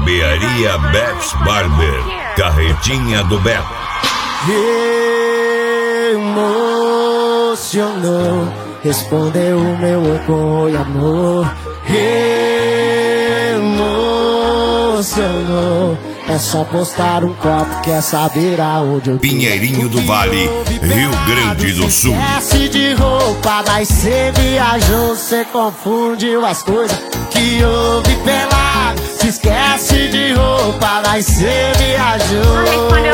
Barbearia Beth's Barber, Carretinha do Beto. Emocionou, respondeu o meu oi amor. Emocionou, é só postar um copo, quer saber aonde eu tô. Pinheirinho do Vale, Rio Grande do Sul. Esquece de roupa, daí cê viajou, cê confundiu as coisas que houve pelado. Se esquece de roupa, daí cê viajou.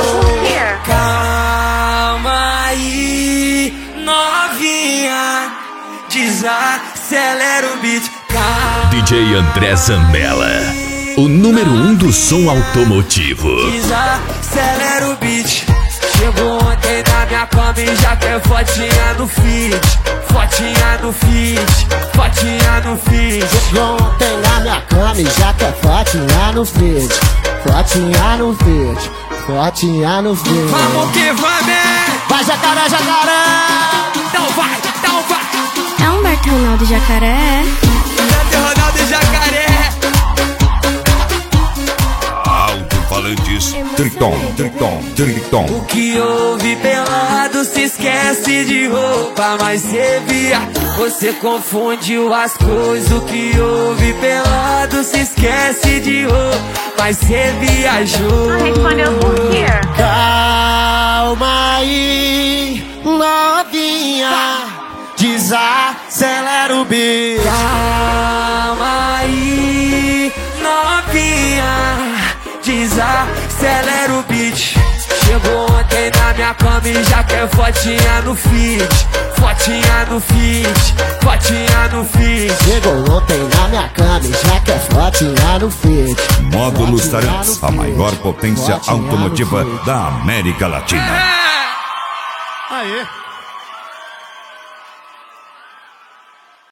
Calma aí, novinha, desacelera o beat. DJ André Zambella, o número 1 do som automotivo. Desacelera o beat. Chegou ontem na minha cama e já quer fotinha no feed. Fotinha no feed, fotinha no feed. Chegou ontem na minha cama e já quer fotinha no feed. Fotinha no feed, fotinha no feed. Vamos que vamos! Vai jacaré, jacaré! Então vai, então vai! É Humberto Ronaldo Jacaré. Humberto Ronaldo Jacaré. Alto-falantes, Triton. O que houve pelado se esquece de roupa, mas cê via, você confundiu as coisas. O que houve pelado se esquece de roupa, mas cê viajou. Respondeu por quê? Calma aí, novinha, desacelera o beat. Calma aí, novinha, desacelera o beat. Chegou ontem na minha cama e já quer fotinha no feed. Fotinha no feed, fotinha no feed. Chegou ontem na minha cama e já quer fotinha no feed. Módulos Tarantos, a maior potência automotiva da América Latina. Aê!